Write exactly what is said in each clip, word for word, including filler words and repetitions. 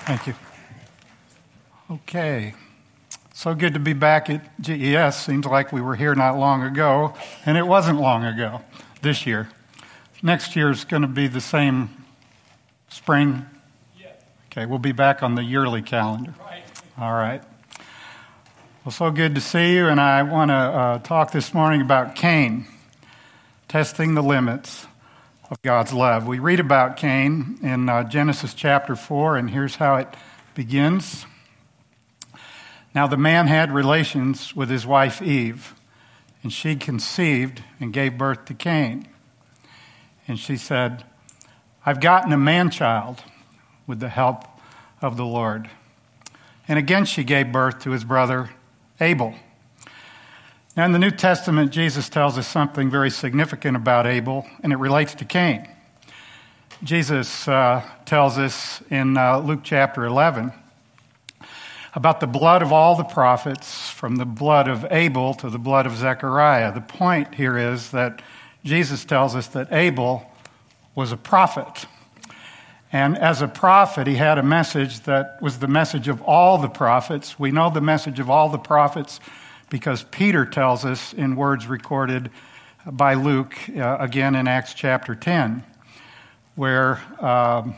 Thank you. Okay. So good to be back at G E S. Seems like we were here not long ago, and it wasn't long ago this year. Next year is going to be the same spring? Okay, we'll be back on the yearly calendar. All right. Well, so good to see you, and I want to uh, talk this morning about Cain, testing the limits of God's love. We read about Cain in uh, Genesis chapter four, and here's how it begins. Now the man had relations with his wife Eve, and she conceived and gave birth to Cain. And she said, I've gotten a man-child with the help of the Lord. And again she gave birth to his brother Abel. Now in the New Testament, Jesus tells us something very significant about Abel, and it relates to Cain. Jesus uh, tells us in uh, Luke chapter eleven about the blood of all the prophets, from the blood of Abel to the blood of Zechariah. The point here is that Jesus tells us that Abel was a prophet. And as a prophet, he had a message that was the message of all the prophets. We know the message of all the prophets because Peter tells us in words recorded by Luke, uh, again in Acts chapter ten, where um,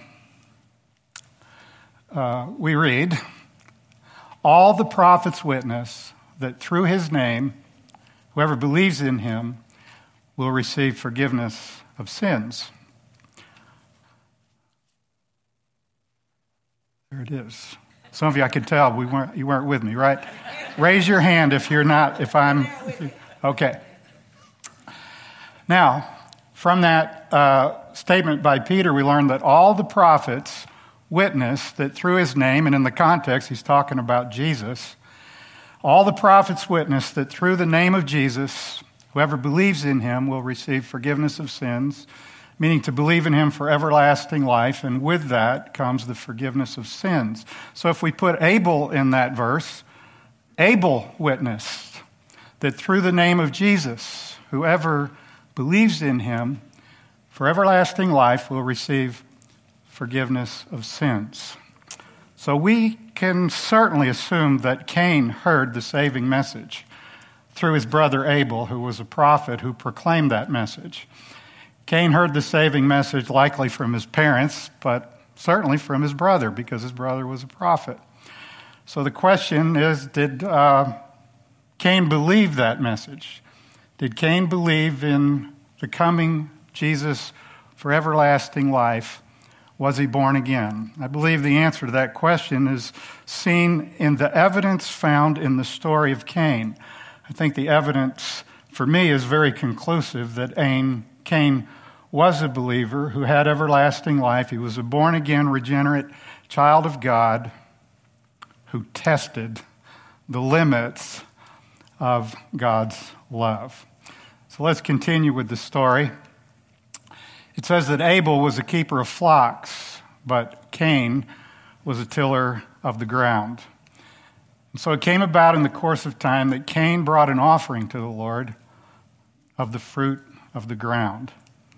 uh, we read, all the prophets witness that through his name, whoever believes in him will receive forgiveness of sins. There it is. Some of you, I could tell we weren't you weren't with me, right? Raise your hand if you're not. If I'm if you, okay. Now, from that uh, statement by Peter, we learn that all the prophets witness that through his name, and in the context, he's talking about Jesus. All the prophets witness that through the name of Jesus, whoever believes in him will receive forgiveness of sins, meaning to believe in him for everlasting life, and with that comes the forgiveness of sins. So if we put Abel in that verse, Abel witnessed that through the name of Jesus, whoever believes in him for everlasting life will receive forgiveness of sins. So we can certainly assume that Cain heard the saving message through his brother Abel, who was a prophet who proclaimed that message. Cain heard the saving message likely from his parents, but certainly from his brother, because his brother was a prophet. So the question is, did uh, Cain believe that message? Did Cain believe in the coming Jesus for everlasting life? Was he born again? I believe the answer to that question is seen in the evidence found in the story of Cain. I think the evidence, for me, is very conclusive that Cain was a believer who had everlasting life. He was a born-again, regenerate child of God who tested the limits of God's love. So let's continue with the story. It says that Abel was a keeper of flocks, but Cain was a tiller of the ground. And so it came about in the course of time that Cain brought an offering to the Lord of the fruit of the ground.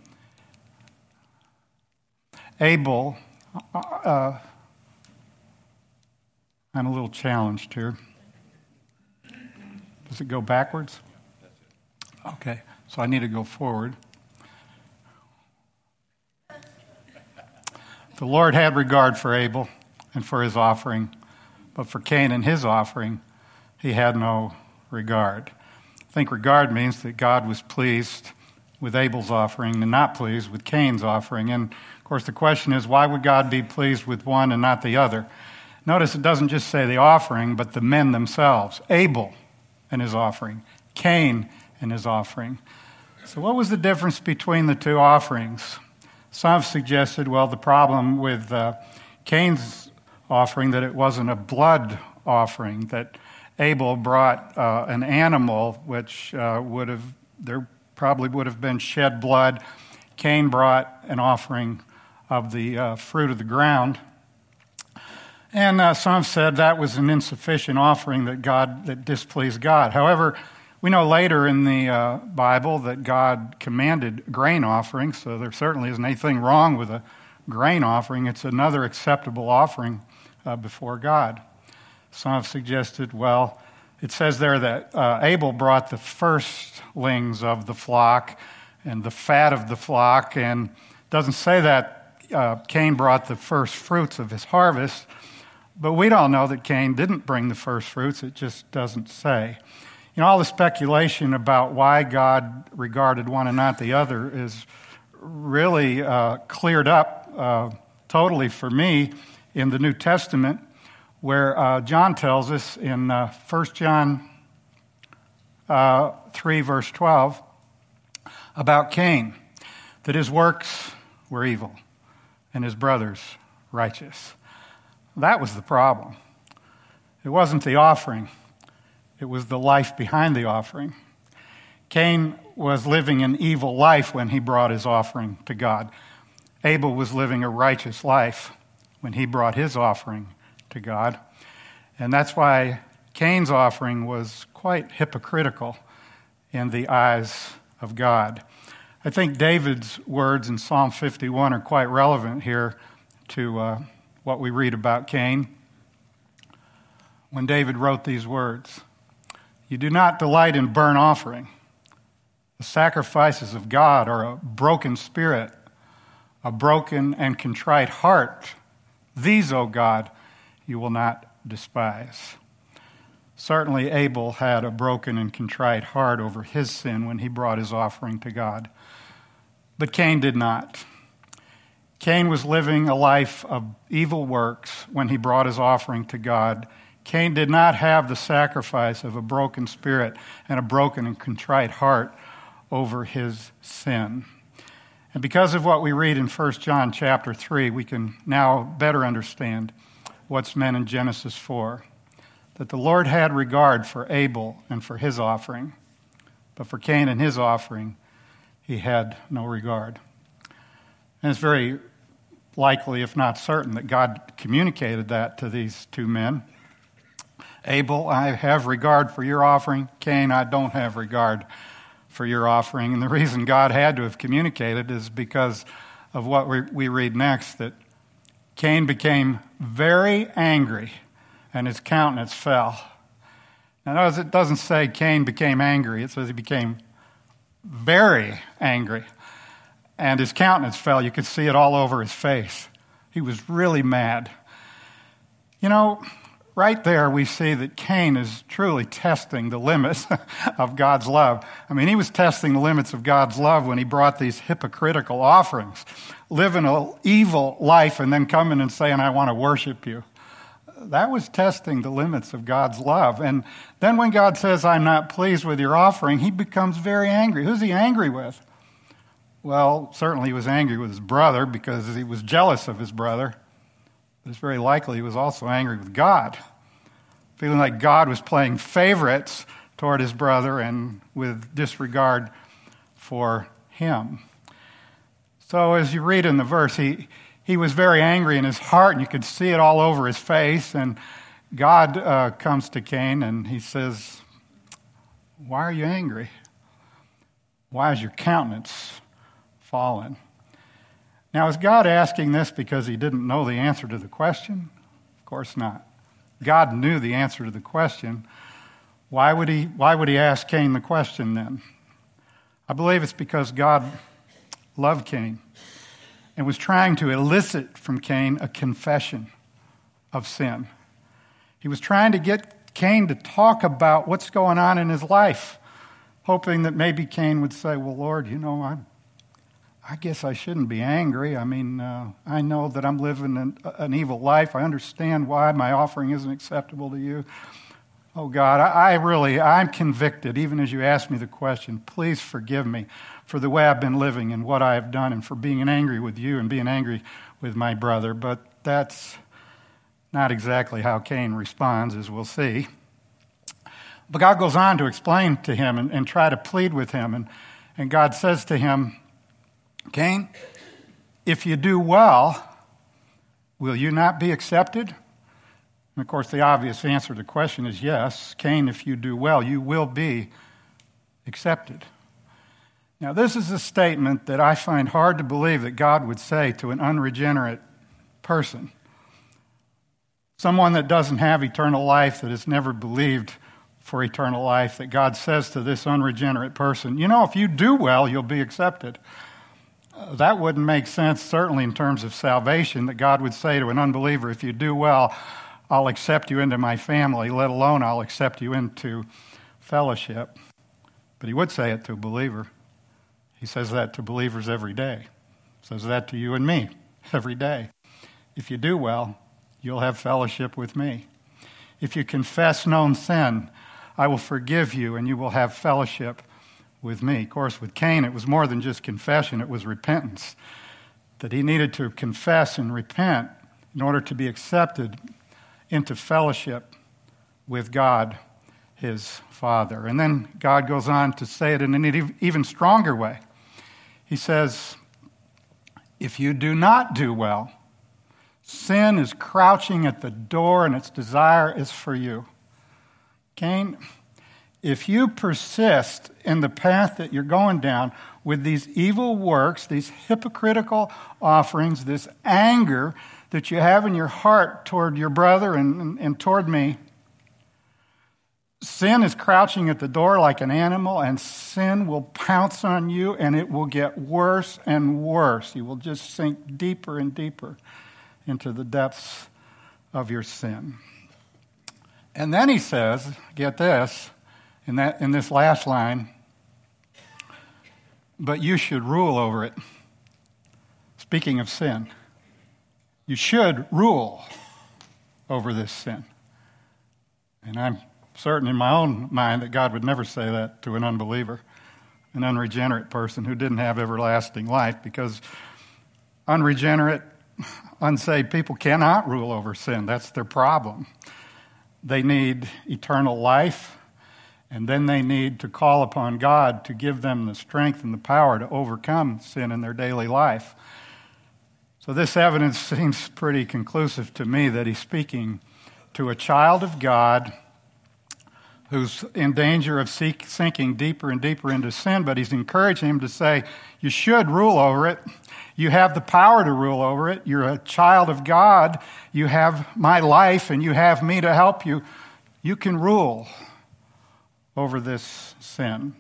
Abel, uh, I'm a little challenged here. Does it go backwards? Okay, so I need to go forward. The Lord had regard for Abel and for his offering, but for Cain and his offering, he had no regard. I think regard means that God was pleased with Abel's offering and not pleased with Cain's offering. And of course, the question is, why would God be pleased with one and not the other? Notice it doesn't just say the offering, but the men themselves. Abel and his offering, Cain and his offering. So what was the difference between the two offerings? Some have suggested, well, the problem with uh, Cain's offering, that it wasn't a blood offering, that Abel brought uh, an animal which uh, would have, there probably would have been shed blood. Cain brought an offering of the uh, fruit of the ground. And uh, some have said that was an insufficient offering that God, that displeased God. However, we know later in the uh, Bible that God commanded grain offerings, so there certainly isn't anything wrong with a grain offering. It's another acceptable offering uh, before God. Some have suggested, well, it says there that uh, Abel brought the firstlings of the flock and the fat of the flock, and it doesn't say that uh, Cain brought the first fruits of his harvest, but we don't know that Cain didn't bring the first fruits. It just doesn't say. You know, all the speculation about why God regarded one and not the other is really uh, cleared up uh, totally for me in the New Testament, where uh, John tells us in uh, First John uh, three, verse twelve, about Cain, that his works were evil and his brothers righteous. That was the problem. It wasn't the offering. It was the life behind the offering. Cain was living an evil life when he brought his offering to God. Abel was living a righteous life when he brought his offering to God. And that's why Cain's offering was quite hypocritical in the eyes of God. I think David's words in Psalm fifty-one are quite relevant here to uh, what we read about Cain. When David wrote these words, "You do not delight in burnt offering. The sacrifices of God are a broken spirit, a broken and contrite heart. These, O God, you will not despise." Certainly Abel had a broken and contrite heart over his sin when he brought his offering to God. But Cain did not. Cain was living a life of evil works when he brought his offering to God. Cain did not have the sacrifice of a broken spirit and a broken and contrite heart over his sin. And because of what we read in First John chapter three, we can now better understand what's meant in Genesis four. That the Lord had regard for Abel and for his offering, but for Cain and his offering, he had no regard. And it's very likely, if not certain, that God communicated that to these two men. Abel, I have regard for your offering. Cain, I don't have regard for your offering. And the reason God had to have communicated is because of what we, we read next, that Cain became very angry and his countenance fell. Now notice it doesn't say Cain became angry. It says he became very angry. And his countenance fell. You could see it all over his face. He was really mad. You know, right there we see that Cain is truly testing the limits of God's love. I mean, he was testing the limits of God's love when he brought these hypocritical offerings, living an evil life and then coming and saying, "I want to worship you." That was testing the limits of God's love. And then when God says, "I'm not pleased with your offering," he becomes very angry. Who's he angry with? Well, certainly he was angry with his brother because he was jealous of his brother. But it's very likely he was also angry with God, feeling like God was playing favorites toward his brother and with disregard for him. So as you read in the verse, he, he was very angry in his heart, and you could see it all over his face. And God uh, comes to Cain and he says, "Why are you angry? Why is your countenance fallen?" Now, is God asking this because he didn't know the answer to the question? Of course not. God knew the answer to the question. Why would he, why would he ask Cain the question then? I believe it's because God loved Cain and was trying to elicit from Cain a confession of sin. He was trying to get Cain to talk about what's going on in his life, hoping that maybe Cain would say, "Well, Lord, you know, I, I guess I shouldn't be angry. I mean, uh, I know that I'm living an, an evil life. I understand why my offering isn't acceptable to you. Oh, God, I, I really, I'm convicted, even as you asked me the question. Please forgive me for the way I've been living and what I have done and for being angry with you and being angry with my brother." But that's not exactly how Cain responds, as we'll see. But God goes on to explain to him and, and try to plead with him. And, and God says to him, "Cain, if you do well, will you not be accepted?" And of course, the obvious answer to the question is yes. Cain, if you do well, you will be accepted. Now, this is a statement that I find hard to believe that God would say to an unregenerate person. someone that doesn't have eternal life, that has never believed for eternal life, that God says to this unregenerate person, you know, if you do well, you'll be accepted. Uh, that wouldn't make sense, certainly in terms of salvation, that God would say to an unbeliever, if you do well, I'll accept you into my family, let alone I'll accept you into fellowship. But he would say it to a believer. He says that to believers every day. He says that to you and me every day. If you do well, you'll have fellowship with me. If you confess known sin, I will forgive you and you will have fellowship with me. Of course, with Cain, it was more than just confession, it was repentance. That he needed to confess and repent in order to be accepted into fellowship with God, his Father. And then God goes on to say it in an even stronger way. He says, if you do not do well, sin is crouching at the door and its desire is for you. Cain, if you persist in the path that you're going down with these evil works, these hypocritical offerings, this anger that you have in your heart toward your brother and, and, and toward me, sin is crouching at the door like an animal, and sin will pounce on you, and it will get worse and worse. You will just sink deeper and deeper into the depths of your sin. And then he says, get this, in that in this last line, but you should rule over it. Speaking of sin, you should rule over this sin. And I'm certain in my own mind that God would never say that to an unbeliever, an unregenerate person who didn't have everlasting life, because unregenerate, unsaved people cannot rule over sin. That's their problem. They need eternal life, and then they need to call upon God to give them the strength and the power to overcome sin in their daily life. So this evidence seems pretty conclusive to me that he's speaking to a child of God who's in danger of seek, sinking deeper and deeper into sin, but he's encouraging him to say, you should rule over it. You have the power to rule over it. You're a child of God. You have my life, and you have me to help you. You can rule over this sin.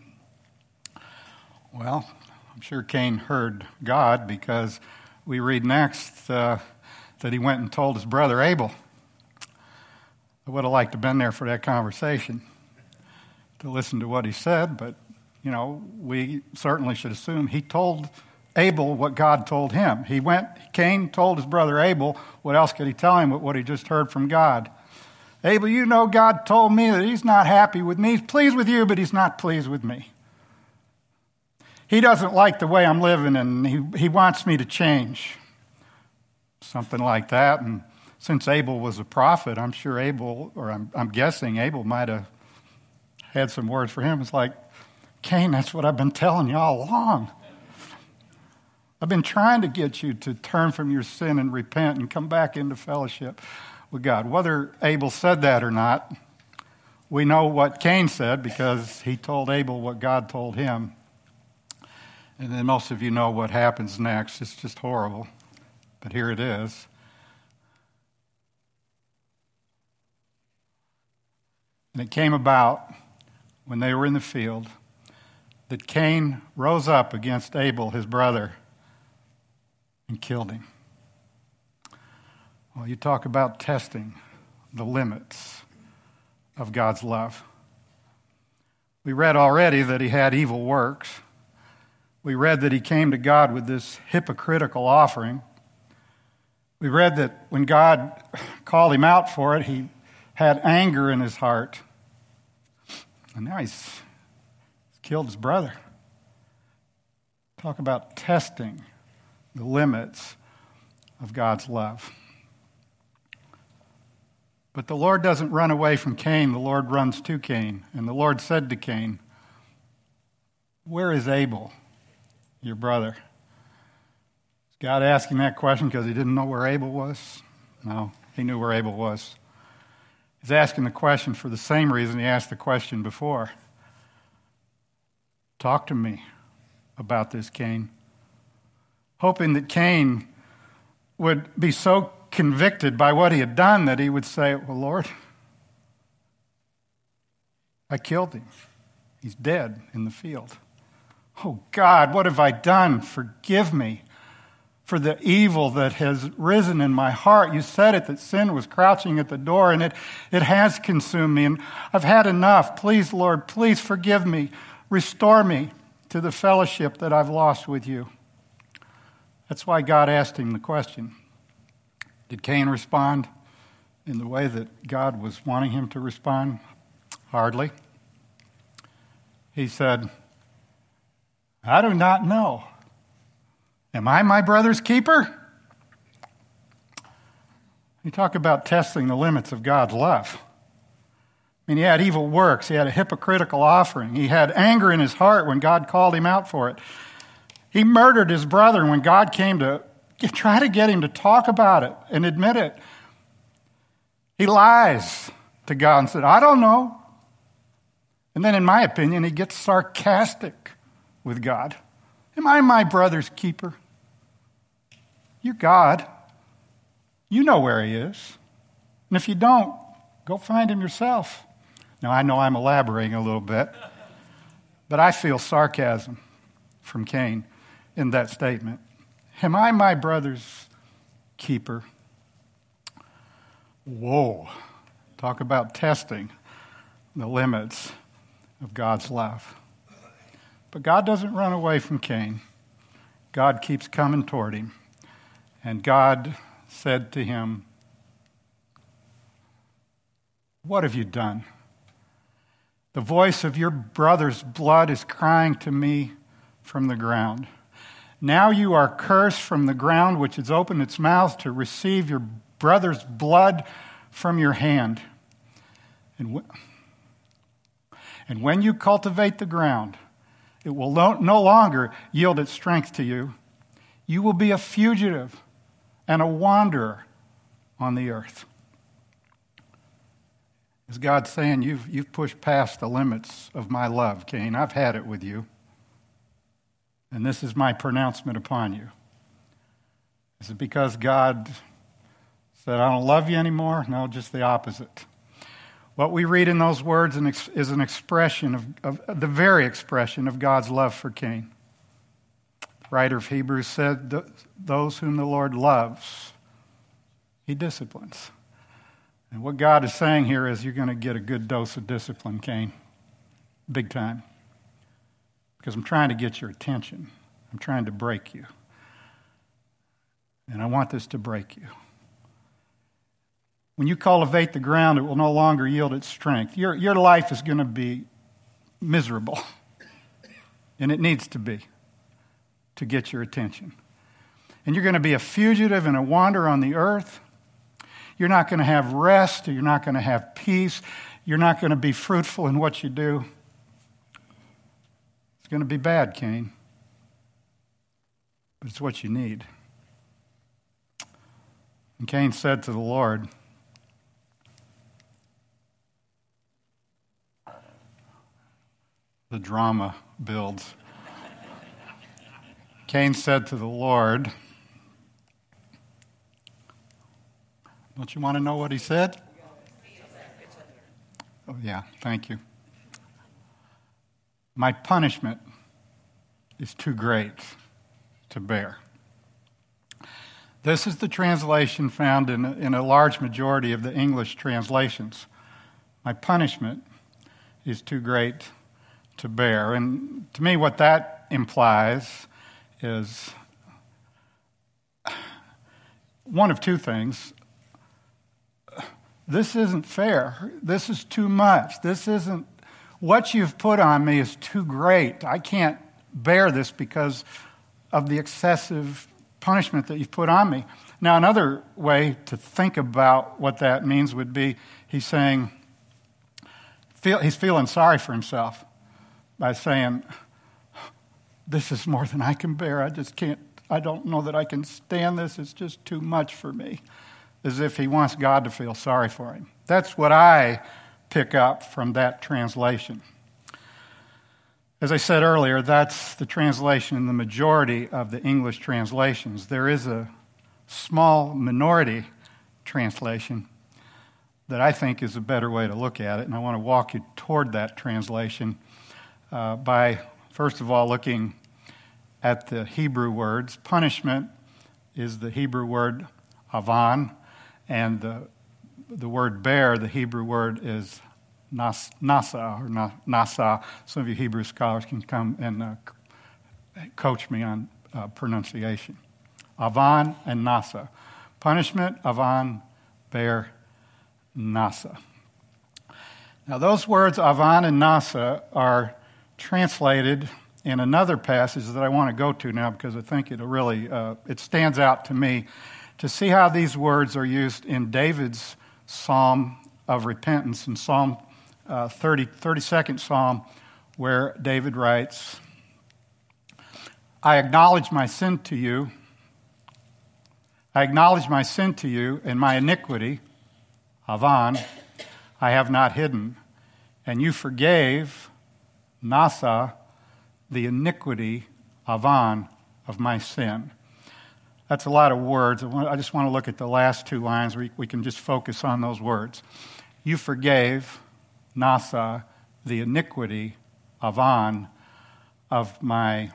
Well, I'm sure Cain heard God, because we read next uh, that he went and told his brother Abel. I would have liked to have been there for that conversation to listen to what he said, but, you know, we certainly should assume he told Abel what God told him. He went, Cain told his brother Abel, what else could he tell him but what he just heard from God? Abel, you know God told me that he's not happy with me. He's pleased with you, but he's not pleased with me. He doesn't like the way I'm living, and he, he wants me to change. Something like that. And since Abel was a prophet, I'm sure Abel, or I'm, I'm guessing Abel might have had some words for him. It's like, Cain, that's what I've been telling you all along. I've been trying to get you to turn from your sin and repent and come back into fellowship with God. Whether Abel said that or not, we know what Cain said, because he told Abel what God told him. And then most of you know what happens next. It's just horrible. But here it is. And it came about when they were in the field that Cain rose up against Abel, his brother, and killed him. Well, you talk about testing the limits of God's love. We read already that he had evil works. We read that he came to God with this hypocritical offering. We read that when God called him out for it, he had anger in his heart. And now he's, he's killed his brother. Talk about testing the limits of God's love. But the Lord doesn't run away from Cain. The Lord runs to Cain. And the Lord said to Cain, where is Abel, your brother? Is God asking that question because he didn't know where Abel was? No, he knew where Abel was. He's asking the question for the same reason he asked the question before. Talk to me about this, Cain. Hoping that Cain would be so convicted by what he had done that he would say, well, Lord, I killed him. He's dead in the field. Oh, God, what have I done? Forgive me for the evil that has risen in my heart. You said it, that sin was crouching at the door, and it, it has consumed me. And I've had enough. Please, Lord, please forgive me. Restore me to the fellowship that I've lost with you. That's why God asked him the question. Did Cain respond in the way that God was wanting him to respond? Hardly. He said, I do not know. Am I my brother's keeper? You talk about testing the limits of God's love. I mean, he had evil works. He had a hypocritical offering. He had anger in his heart when God called him out for it. He murdered his brother when God came to get, try to get him to talk about it and admit it. He lies to God and said, I don't know. And then, in my opinion, he gets sarcastic with God. Am I my brother's keeper? You're God. You know where he is. And if you don't, go find him yourself. Now, I know I'm elaborating a little bit, but I feel sarcasm from Cain in that statement. Am I my brother's keeper? Whoa. Talk about testing the limits of God's love. But God doesn't run away from Cain. God keeps coming toward him. And God said to him, what have you done? The voice of your brother's blood is crying to me from the ground. Now you are cursed from the ground, which has opened its mouth to receive your brother's blood from your hand. And, w- and when you cultivate the ground, it will no longer yield its strength to you. You will be a fugitive and a wanderer on the earth. Is God saying, you've, you've pushed past the limits of my love, Cain. I've had it with you. And this is my pronouncement upon you. Is it because God said, I don't love you anymore? No, just the opposite. What we read in those words is an expression of, of the very expression of God's love for Cain. The writer of Hebrews said, those whom the Lord loves, he disciplines. And what God is saying here is you're going to get a good dose of discipline, Cain. Big time. Because I'm trying to get your attention. I'm trying to break you. And I want this to break you. When you cultivate the ground, it will no longer yield its strength. Your, your life is going to be miserable. And it needs to be to get your attention. And you're going to be a fugitive and a wanderer on the earth. You're not going to have rest. You're not going to have peace. You're not going to be fruitful in what you do. It's going to be bad, Cain. But it's what you need. And Cain said to the Lord, the drama builds. Cain said to the Lord, don't you want to know what he said? Oh, yeah, thank you. My punishment is too great to bear. This is the translation found in a, in a large majority of the English translations. My punishment is too great to bear. And to me, what that implies is one of two things. This isn't fair. This is too much. This isn't, what you've put on me is too great. I can't bear this because of the excessive punishment that you've put on me. Now, another way to think about what that means would be he's saying, feel, he's feeling sorry for himself by saying, this is more than I can bear. I just can't, I don't know that I can stand this. It's just too much for me. As if he wants God to feel sorry for him. That's what I pick up from that translation. As I said earlier, that's the translation in the majority of the English translations. There is a small minority translation that I think is a better way to look at it, and I want to walk you toward that translation uh, by, first of all, looking at the Hebrew words. Punishment is the Hebrew word avan, and the, the word bear, the Hebrew word is nas, nasa, or na, nasa. Some of you Hebrew scholars can come and uh, coach me on uh, pronunciation. Avan and nasa. Punishment, avan, bear, nasa. Now those words avan and nasa are translated in another passage that I want to go to now because I think it'll really, uh, it stands out to me to see how these words are used in David's Psalm of repentance, in Psalm uh, thirty, thirty-second Psalm, where David writes, I acknowledge my sin to you. I acknowledge my sin to you, and my iniquity, avan, I have not hidden. And you forgave, nasa, the iniquity, avan, of my sin. That's a lot of words. I, want, I just want to look at the last two lines where we can just focus on those words. You forgave, nasa, the iniquity, avan, of my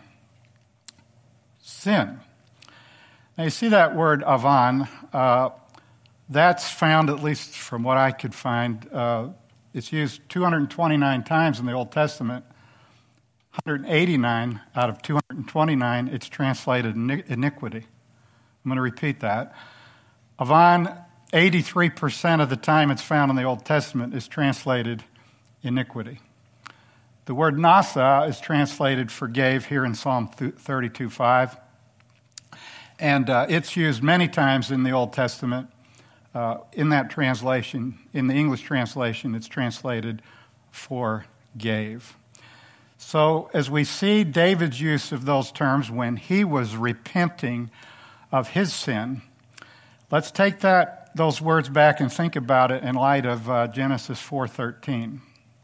sin. Now you see that word avan, uh, that's found, at least from what I could find, uh, it's used two hundred twenty-nine times in the Old Testament. one hundred eighty-nine out of two hundred twenty-nine, it's translated iniquity. I'm going to repeat that. Avan, eighty-three percent of the time it's found in the Old Testament, is translated iniquity. The word nasa is translated forgave here in Psalm thirty-two five. And uh, it's used many times in the Old Testament. Uh, in that translation, in the English translation, it's translated forgave. So as we see David's use of those terms when he was repenting of his sin, let's take that those words back and think about it in light of uh, Genesis four thirteen.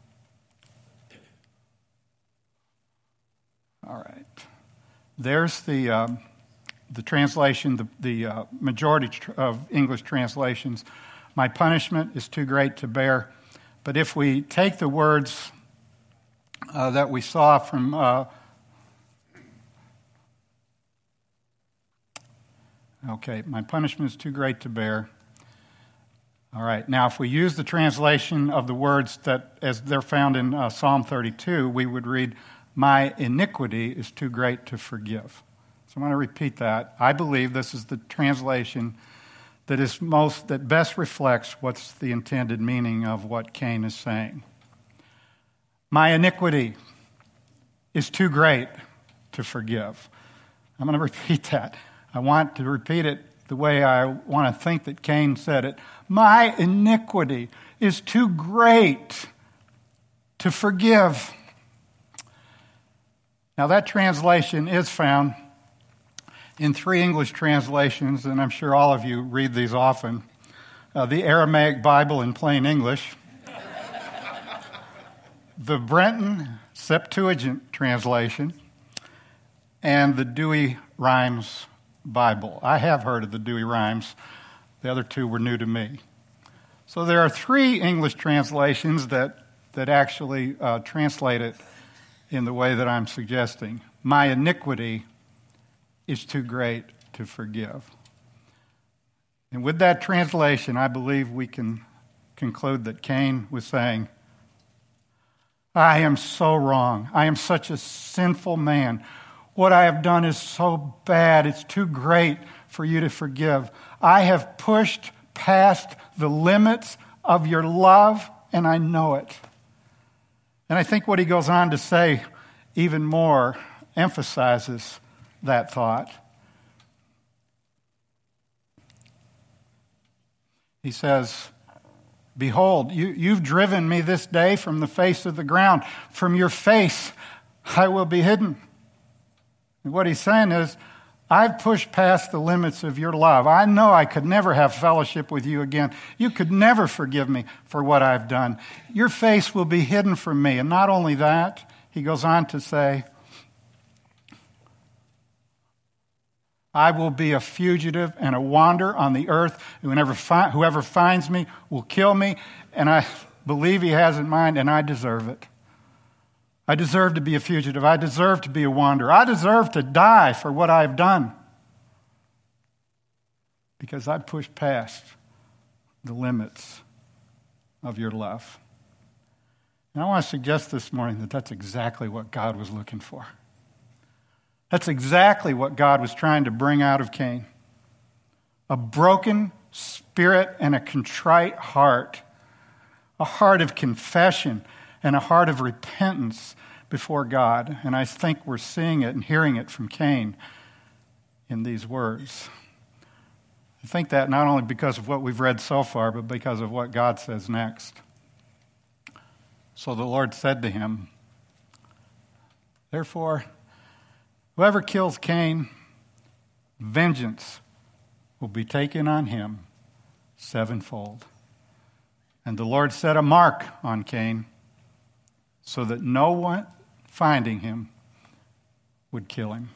All right. There's the... Um, The translation, the, the uh, majority tr- of English translations, my punishment is too great to bear. But if we take the words uh, that we saw from, uh, okay, my punishment is too great to bear. All right, now if we use the translation of the words that, as they're found in uh, Psalm thirty-two, we would read, my iniquity is too great to forgive. So I want to repeat that. I believe this is the translation that is most that best reflects what's the intended meaning of what Cain is saying. My iniquity is too great to forgive. I'm going to repeat that. I want to repeat it the way I want to think that Cain said it. My iniquity is too great to forgive. Now that translation is found in three English translations, and I'm sure all of you read these often. Uh, the Aramaic Bible in plain English, the Brenton Septuagint translation, and the Douay-Rheims Bible. I have heard of the Douay-Rheims. The other two were new to me. So there are three English translations that, that actually uh, translate it in the way that I'm suggesting. My iniquity is too great to forgive. And with that translation, I believe we can conclude that Cain was saying, I am so wrong. I am such a sinful man. What I have done is so bad. It's too great for you to forgive. I have pushed past the limits of your love, and I know it. And I think what he goes on to say even more emphasizes that thought. He says, behold, you, you've driven me this day from the face of the ground. From your face I will be hidden. And what he's saying is, I've pushed past the limits of your love. I know I could never have fellowship with you again. You could never forgive me for what I've done. Your face will be hidden from me. And not only that, he goes on to say, I will be a fugitive and a wanderer on the earth. Whoever, fi- whoever finds me will kill me, and I believe he has in mind, and I deserve it. I deserve to be a fugitive. I deserve to be a wanderer. I deserve to die for what I've done because I pushed past the limits of your love. And I want to suggest this morning that that's exactly what God was looking for. That's exactly what God was trying to bring out of Cain. A broken spirit and a contrite heart. A heart of confession and a heart of repentance before God. And I think we're seeing it and hearing it from Cain in these words. I think that not only because of what we've read so far, but because of what God says next. So the Lord said to him, therefore, whoever kills Cain, vengeance will be taken on him sevenfold. And the Lord set a mark on Cain so that no one finding him would kill him.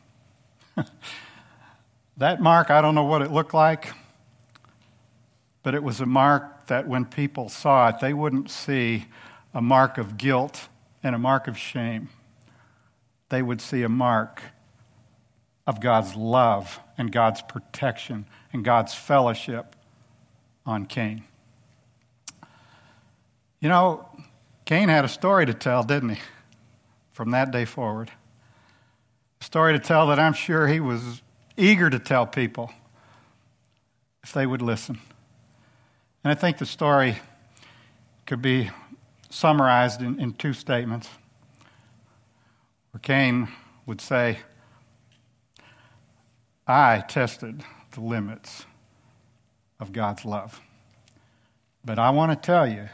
That mark, I don't know what it looked like, but it was a mark that when people saw it, they wouldn't see a mark of guilt and a mark of shame. They would see a mark of God's love and God's protection and God's fellowship on Cain. You know, Cain had a story to tell, didn't he? From that day forward. A story to tell that I'm sure he was eager to tell people if they would listen. And I think the story could be summarized in, in two statements. Where Cain would say, I tested the limits of God's love. But I want to tell you,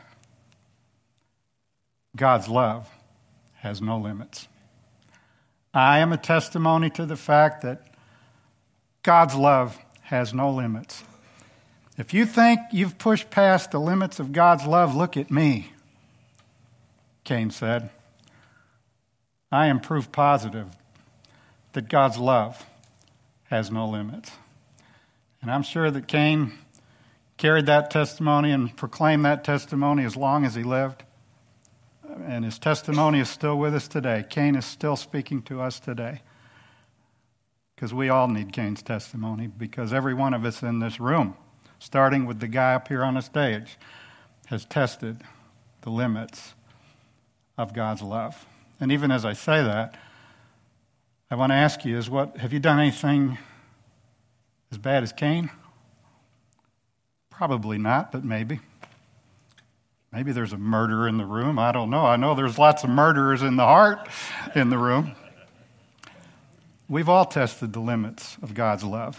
God's love has no limits. I am a testimony to the fact that God's love has no limits. If you think you've pushed past the limits of God's love, look at me, Cain said. I am proof positive that God's love has no limits. And I'm sure that Cain carried that testimony and proclaimed that testimony as long as he lived. And his testimony is still with us today. Cain is still speaking to us today. Because we all need Cain's testimony, because every one of us in this room, starting with the guy up here on the stage, has tested the limits of God's love. And even as I say that, I want to ask you, is what have you done anything as bad as Cain? Probably not, but maybe. Maybe there's a murderer in the room. I don't know. I know there's lots of murderers in the heart in the room. We've all tested the limits of God's love.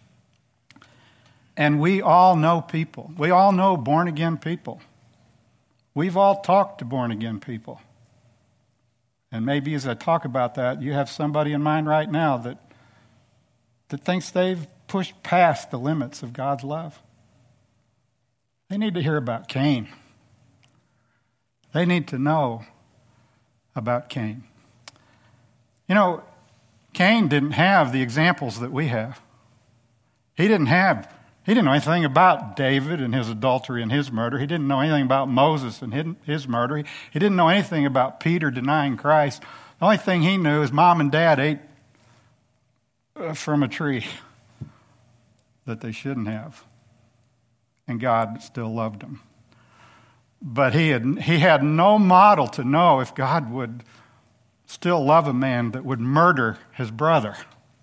And we all know people. We all know born-again people. We've all talked to born-again people. And maybe as I talk about that, you have somebody in mind right now that, that thinks they've pushed past the limits of God's love. They need to hear about Cain. They need to know about Cain. You know, Cain didn't have the examples that we have. He didn't have, he didn't know anything about David and his adultery and his murder. He didn't know anything about Moses and his murder. He, he didn't know anything about Peter denying Christ. The only thing he knew is mom and dad ate from a tree that they shouldn't have. And God still loved them. But he had, he had no model to know if God would still love a man that would murder his brother.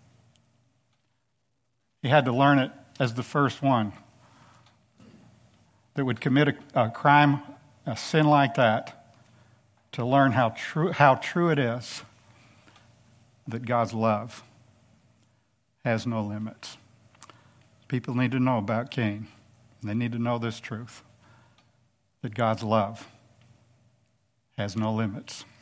He had to learn it as the first one that would commit a, a crime, a sin like that, to learn how true, how true it is that God's love has no limits. People need to know about Cain. They need to know this truth, that God's love has no limits.